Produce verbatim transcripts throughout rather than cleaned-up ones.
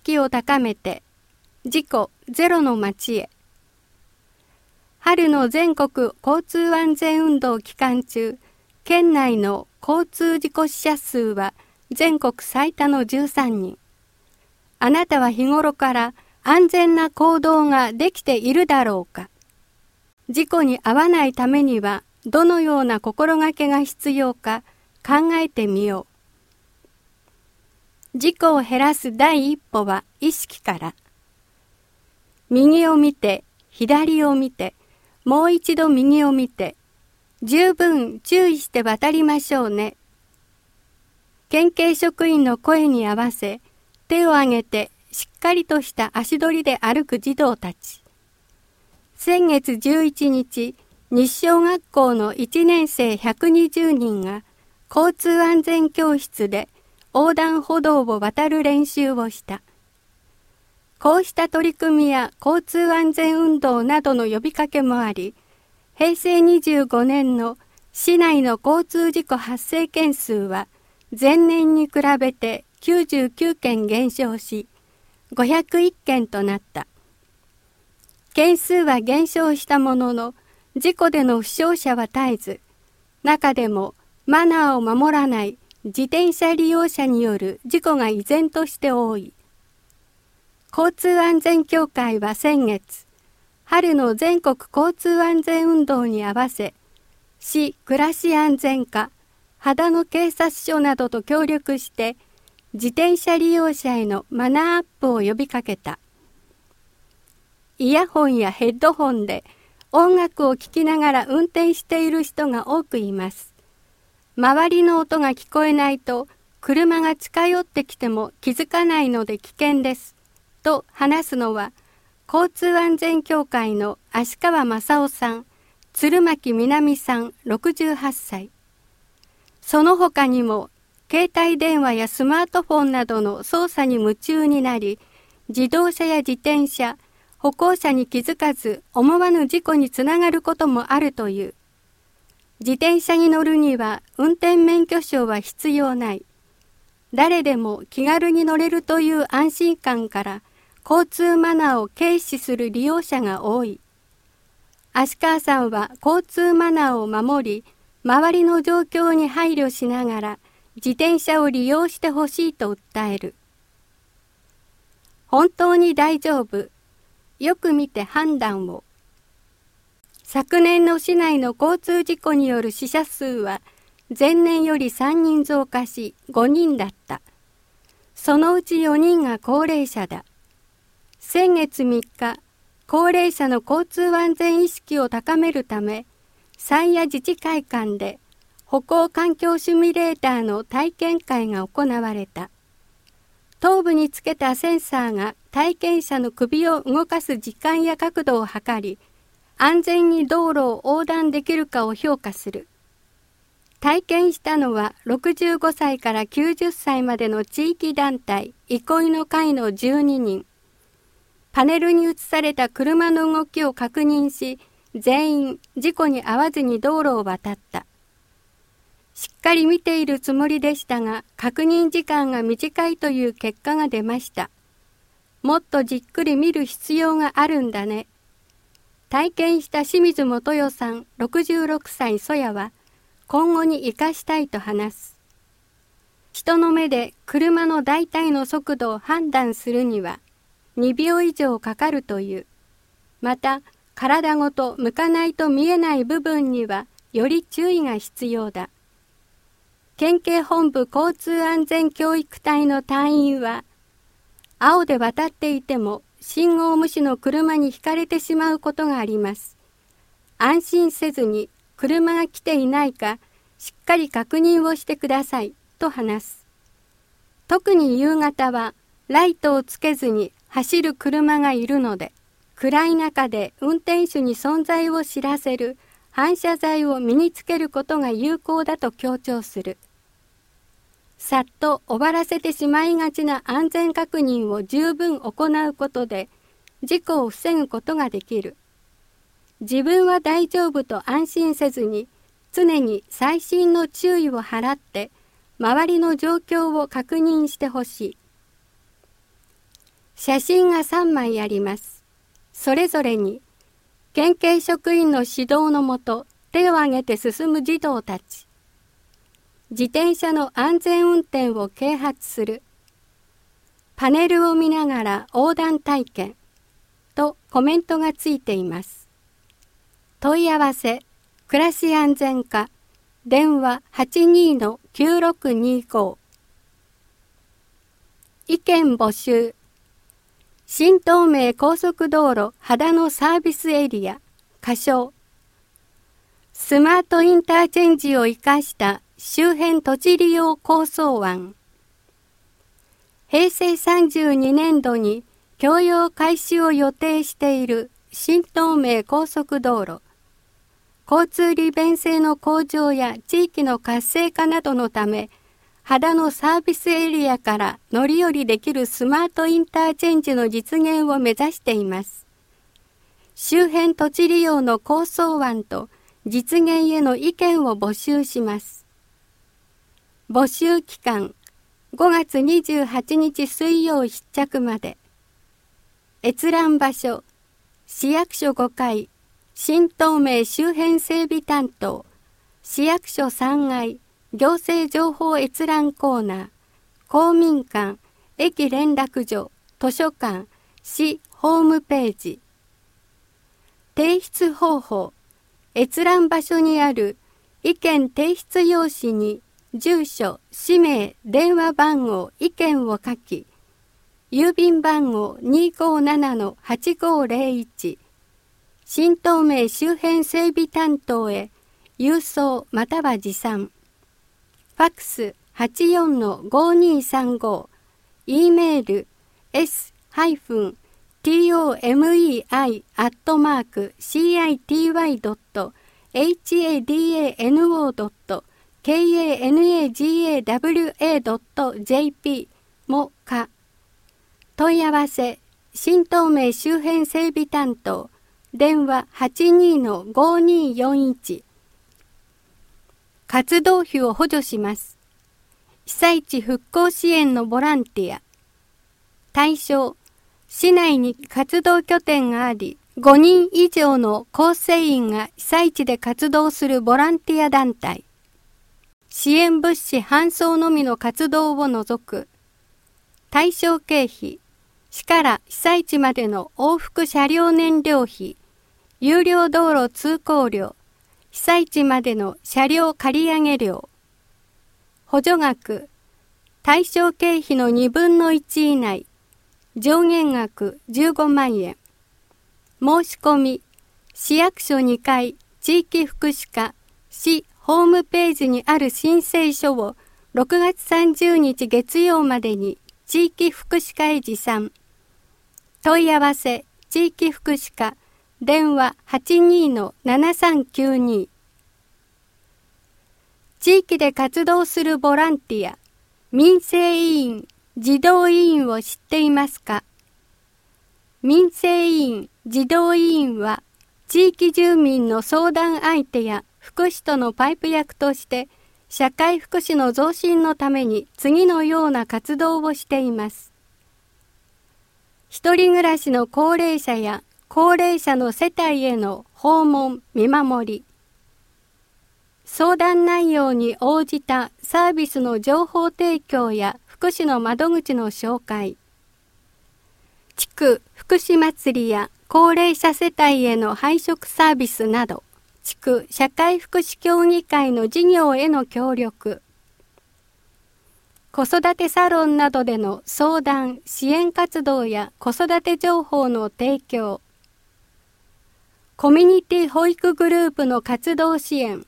識を高めて事故ゼロの街へ。春の全国交通安全運動期間中、県内の交通事故死者数は全国最多のじゅうさんにん。あなたは日頃から安全な行動ができているだろうか。事故に遭わないためにはどのような心がけが必要か考えてみよう。事故を減らす第一歩は意識から。右を見て、左を見て、もう一度右を見て、十分注意して渡りましょうね。県警職員の声に合わせ、手を挙げてしっかりとした足取りで歩く児童たち。先月じゅういちにち、西小学校のいちねんせいひゃくにじゅうにんが交通安全教室で横断歩道を渡る練習をした。こうした取り組みや交通安全運動などの呼びかけもあり、へいせいにじゅうごねんの市内の交通事故発生件数は前年に比べてきゅうじゅうきゅうけん減少し、ごひゃくいっけんとなった。件数は減少したものの、事故での負傷者は絶えず、中でもマナーを守らない自転車利用者による事故が依然として多い。交通安全協会は先月、春の全国交通安全運動に合わせ、市暮らし安全課、秦野警察署などと協力して、自転車利用者へのマナーアップを呼びかけた。イヤホンやヘッドホンで音楽を聴きながら運転している人が多くいます。周りの音が聞こえないと、車が近寄ってきても気づかないので危険です。と話すのは、交通安全協会の芦川正夫さん、鶴巻みなみさんろくじゅうはっさい。その他にも、携帯電話やスマートフォンなどの操作に夢中になり、自動車や自転車、歩行者に気づかず思わぬ事故につながることもあるという。自転車に乗るには運転免許証は必要ない。誰でも気軽に乗れるという安心感から交通マナーを軽視する利用者が多い。芦川さんは交通マナーを守り、周りの状況に配慮しながら自転車を利用してほしいと訴える。本当に大丈夫。よく見て判断を。昨年の市内の交通事故による死者数は前年よりさんにん増加しごにんだった。そのうちよにんが高齢者だ。先月みっか、高齢者の交通安全意識を高めるため、山谷自治会館で歩行環境シミュレーターの体験会が行われた。頭部につけたセンサーが体験者の首を動かす時間や角度を測り、安全に道路を横断できるかを評価する。体験したのはろくじゅうごさいからきゅうじゅっさいまでの地域団体憩いの会のじゅうににん。パネルに映された車の動きを確認し、全員事故に遭わずに道路を渡った。しっかり見ているつもりでしたが、確認時間が短いという結果が出ました。もっとじっくり見る必要があるんだね。体験した清水元代さんろくじゅうろくさい曽谷は、今後に生かしたいと話す。人の目で車の大体の速度を判断するにはにびょう以上かかるという。また、体ごと向かないと見えない部分にはより注意が必要だ。県警本部交通安全教育隊の隊員は、青で渡っていても信号無視の車にひかれてしまうことがあります。安心せずに車が来ていないかしっかり確認をしてくださいと話す。特に夕方はライトをつけずに走る車がいるので、暗い中で運転手に存在を知らせる反射材を身につけることが有効だと強調する。さっと終わらせてしまいがちな安全確認を十分行うことで事故を防ぐことができる。自分は大丈夫と安心せずに常に細心の注意を払って周りの状況を確認してほしい。 写真がさんまいあります。それぞれに、県警職員の指導のもと、手を挙げて進む児童たち。自転車の安全運転を啓発する。パネルを見ながら横断体験とコメントがついています。問い合わせ、暮らし安全課、電話 はちにーのきゅうろくにーご。意見募集。新東名高速道路秦野サービスエリア、仮称。スマートインターチェンジを生かした周辺土地利用構想案。平成さんじゅうにねんどに供用開始を予定している新東名高速道路。交通利便性の向上や地域の活性化などのため、秦野サービスエリアから乗り降りできるスマートインターチェンジの実現を目指しています。周辺土地利用の構想案と実現への意見を募集します。募集期間ごがつにじゅうはちにち水曜必着まで。閲覧場所市役所ごかい新東名周辺整備担当市役所さんがい行政情報閲覧コーナー、公民館、駅連絡所、図書館、市ホームページ。提出方法、閲覧場所にある意見提出用紙に住所、氏名、電話番号、意見を書き、郵便番号 にーごーななのはちごーぜろいち、新東名周辺整備担当へ郵送または持参。ファックス はちよんのごーにーさんご、E メール エス トメイ アットマーク シーアイティーワイ ドット ハダノ ドット カナ ドット ジェーピー もか。問い合わせ、新東名周辺整備担当、電話 はちにーのごーにーよんいち。活動費を補助します。被災地復興支援のボランティア。対象、市内に活動拠点があり、ごにん以上の構成員が被災地で活動するボランティア団体。支援物資搬送のみの活動を除く。対象経費、市から被災地までの往復車両燃料費、有料道路通行料、被災地までの車両借り上げ料。補助額、対象経費のにぶんのいち以内、上限額じゅうごまんえん。申し込み、市役所にかい地域福祉課、市ホームページにある申請書をろくがつさんじゅうにち月曜までに地域福祉課へ持参。問い合わせ、地域福祉課、電話 はちにーのななさんきゅうに。地域で活動するボランティア、民生委員、児童委員を知っていますか？民生委員、児童委員は、地域住民の相談相手や福祉とのパイプ役として、社会福祉の増進のために次のような活動をしています。一人暮らしの高齢者や高齢者の世帯への訪問・見守り、相談内容に応じたサービスの情報提供や福祉の窓口の紹介、地区福祉祭りや高齢者世帯への配食サービスなど、地区社会福祉協議会の事業への協力、子育てサロンなどでの相談・支援活動や子育て情報の提供、コミュニティ保育グループの活動支援、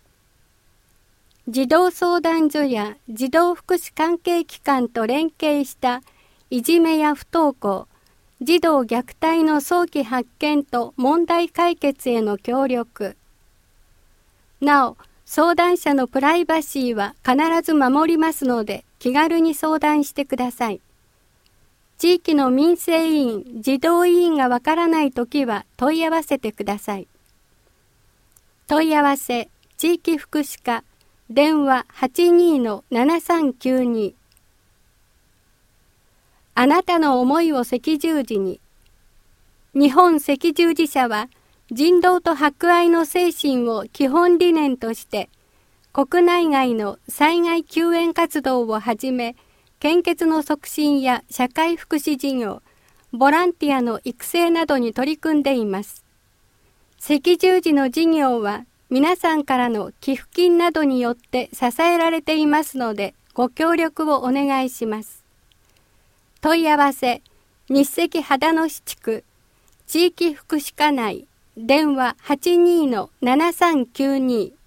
児童相談所や児童福祉関係機関と連携したいじめや不登校、児童虐待の早期発見と問題解決への協力。なお、相談者のプライバシーは必ず守りますので、気軽に相談してください。地域の民生委員、児童委員がわからないときは問い合わせてください。問い合わせ、地域福祉課、電話 はちにーのななさんきゅうに。 あなたの思いを赤十字に。日本赤十字社は人道と博愛の精神を基本理念として国内外の災害救援活動をはじめ献血の促進や社会福祉事業、ボランティアの育成などに取り組んでいます。赤十字の事業は皆さんからの寄付金などによって支えられていますのでご協力をお願いします。問い合わせ、日赤秦野市地区地域福祉課内電話 はちにーのななさんきゅうに